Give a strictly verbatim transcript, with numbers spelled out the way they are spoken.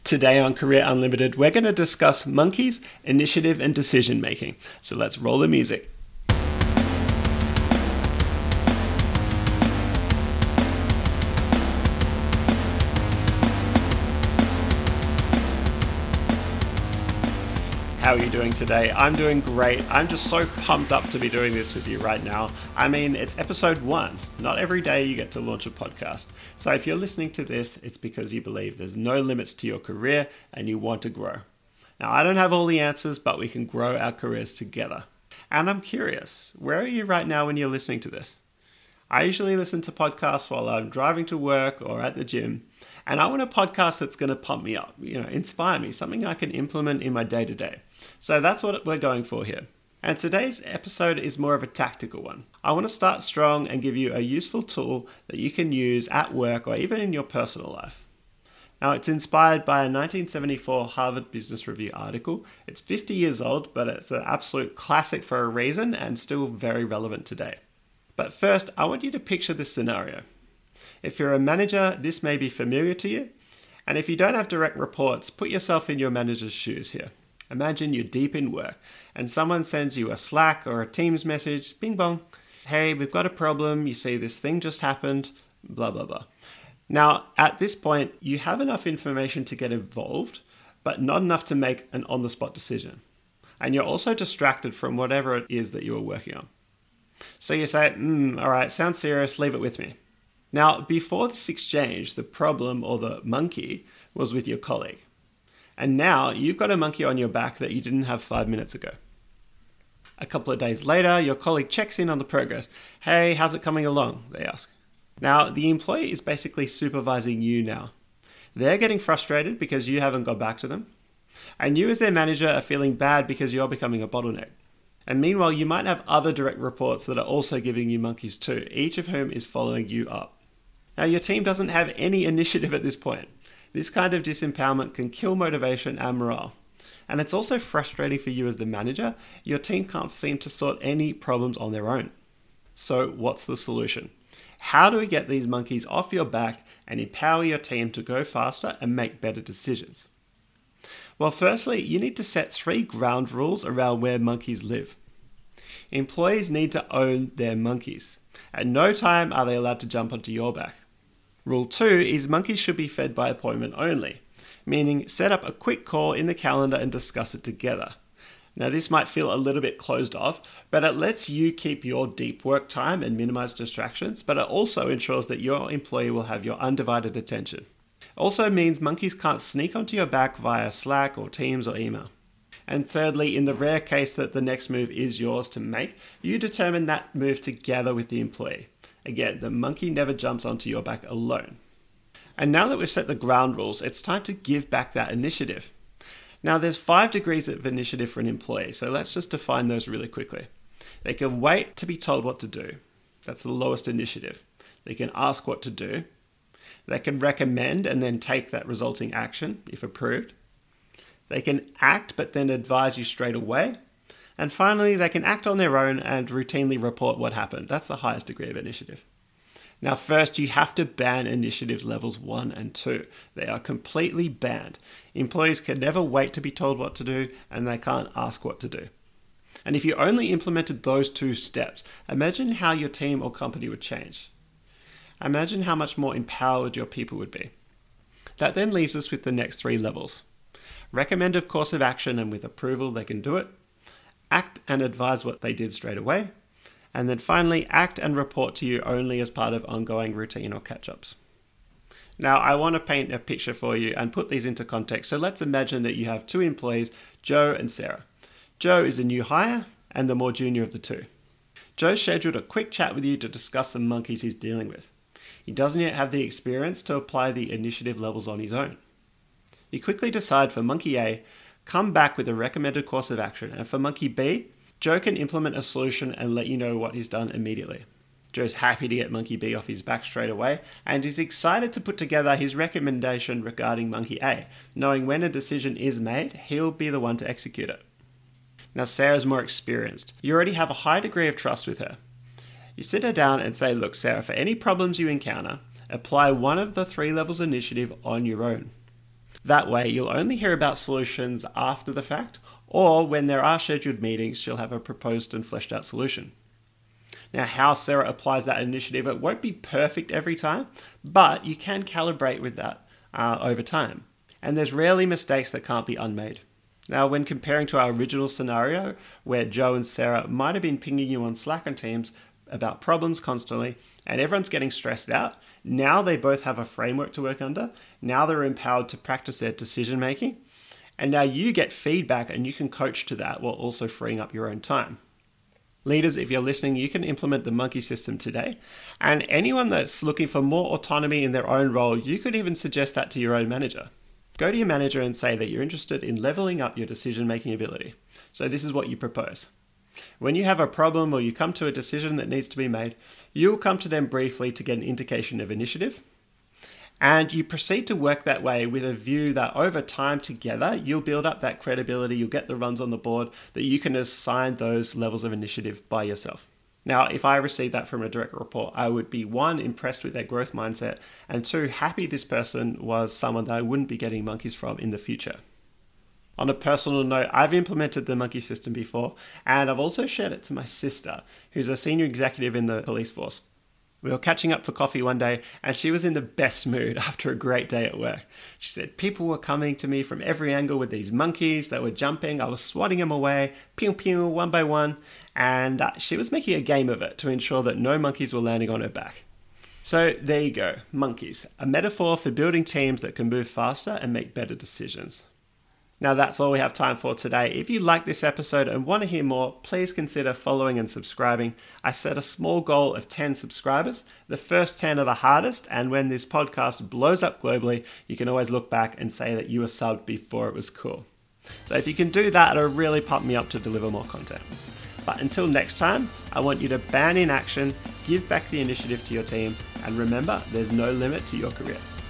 Today on Career Unlimited, we're going to discuss monkeys, initiative, and decision making. So let's roll the music. How are you doing today? I'm doing great. I'm just so pumped up to be doing this with you right now. I mean, it's episode one. Not every day you get to launch a podcast. So if you're listening to this, it's because you believe there's no limits to your career and you want to grow. Now, I don't have all the answers, but we can grow our careers together. And I'm curious, where are you right now when you're listening to this? I usually listen to podcasts while I'm driving to work or at the gym. And I want a podcast that's going to pump me up, you know, inspire me, something I can implement in my day-to-day. So that's what we're going for here. And today's episode is more of a tactical one. I want to start strong and give you a useful tool that you can use at work or even in your personal life. Now, it's inspired by a nineteen seventy-four Harvard Business Review article. It's fifty years old, but it's an absolute classic for a reason and still very relevant today. But first, I want you to picture this scenario. If you're a manager, this may be familiar to you. And if you don't have direct reports, put yourself in your manager's shoes here. Imagine you're deep in work and someone sends you a Slack or a Teams message, bing bong, hey, we've got a problem, you see this thing just happened, blah, blah, blah. Now, at this point, you have enough information to get involved, but not enough to make an on-the-spot decision. And you're also distracted from whatever it is that you are working on. So you say, hmm, all right, sounds serious, leave it with me. Now, before this exchange, the problem or the monkey was with your colleague. And now you've got a monkey on your back that you didn't have five minutes ago. A couple of days later, your colleague checks in on the progress. Hey, how's it coming along? They ask. Now, the employee is basically supervising you now. They're getting frustrated because you haven't got back to them. And you as their manager are feeling bad because you're becoming a bottleneck. And meanwhile, you might have other direct reports that are also giving you monkeys too, each of whom is following you up. Now, your team doesn't have any initiative at this point. This kind of disempowerment can kill motivation and morale. And it's also frustrating for you as the manager. Your team can't seem to sort any problems on their own. So what's the solution? How do we get these monkeys off your back and empower your team to go faster and make better decisions? Well, firstly, you need to set three ground rules around where monkeys live. Employees need to own their monkeys. At no time are they allowed to jump onto your back. Rule two is monkeys should be fed by appointment only, meaning set up a quick call in the calendar and discuss it together. Now, this might feel a little bit closed off, but it lets you keep your deep work time and minimize distractions, but it also ensures that your employee will have your undivided attention. It also means monkeys can't sneak onto your back via Slack or Teams or email. And thirdly, in the rare case that the next move is yours to make, you determine that move together with the employee. Again, the monkey never jumps onto your back alone. And now that we've set the ground rules, it's time to give back that initiative. Now, there's five degrees of initiative for an employee, so let's just define those really quickly. They can wait to be told what to do. That's the lowest initiative. They can ask what to do. They can recommend and then take that resulting action, if approved. They can act but then advise you straight away. And finally, they can act on their own and routinely report what happened. That's the highest degree of initiative. Now, first, you have to ban initiatives levels one and two. They are completely banned. Employees can never wait to be told what to do, and they can't ask what to do. And if you only implemented those two steps, imagine how your team or company would change. Imagine how much more empowered your people would be. That then leaves us with the next three levels. Recommend a course of action, and with approval, they can do it. Act and advise what they did straight away. And then finally, act and report to you only as part of ongoing routine or catch-ups. Now, I want to paint a picture for you and put these into context. So let's imagine that you have two employees, Joe and Sarah. Joe is a new hire and the more junior of the two. Joe scheduled a quick chat with you to discuss some monkeys he's dealing with. He doesn't yet have the experience to apply the initiative levels on his own. You quickly decide for monkey A, come back with a recommended course of action, and for monkey B, Joe can implement a solution and let you know what he's done immediately. Joe's happy to get monkey B off his back straight away, and is excited to put together his recommendation regarding monkey A, knowing when a decision is made, he'll be the one to execute it. Now, Sarah's more experienced. You already have a high degree of trust with her. You sit her down and say, look, Sarah, for any problems you encounter, apply one of the three levels initiative on your own. That way, you'll only hear about solutions after the fact, or when there are scheduled meetings, she'll have a proposed and fleshed out solution. Now, how Sarah applies that initiative, it won't be perfect every time, but you can calibrate with that uh, over time. And there's rarely mistakes that can't be unmade. Now, when comparing to our original scenario, where Joe and Sarah might have been pinging you on Slack and Teams about problems constantly, and everyone's getting stressed out, now they both have a framework to work under. Now they're empowered to practice their decision making. And now you get feedback and you can coach to that while also freeing up your own time. Leaders, if you're listening, you can implement the Monkey System today. And anyone that's looking for more autonomy in their own role, you could even suggest that to your own manager. Go to your manager and say that you're interested in leveling up your decision-making ability. So this is what you propose. When you have a problem or you come to a decision that needs to be made, you will come to them briefly to get an indication of initiative. And you proceed to work that way with a view that over time together, you'll build up that credibility, you'll get the runs on the board, that you can assign those levels of initiative by yourself. Now, if I received that from a direct report, I would be one, impressed with their growth mindset, and two, happy this person was someone that I wouldn't be getting monkeys from in the future. On a personal note, I've implemented the Monkey System before, and I've also shared it to my sister, who's a senior executive in the police force. We were catching up for coffee one day, and she was in the best mood after a great day at work. She said, people were coming to me from every angle with these monkeys that were jumping. I was swatting them away, pew pew, one by one, and uh, she was making a game of it to ensure that no monkeys were landing on her back. So there you go, monkeys, a metaphor for building teams that can move faster and make better decisions. Now that's all we have time for today. If you like this episode and want to hear more, please consider following and subscribing. I set a small goal of ten subscribers. The first ten are the hardest, and when this podcast blows up globally, you can always look back and say that you were subbed before it was cool. So if you can do that, it'll really pump me up to deliver more content. But until next time, I want you to ban inaction, give back the initiative to your team, and remember, there's no limit to your career.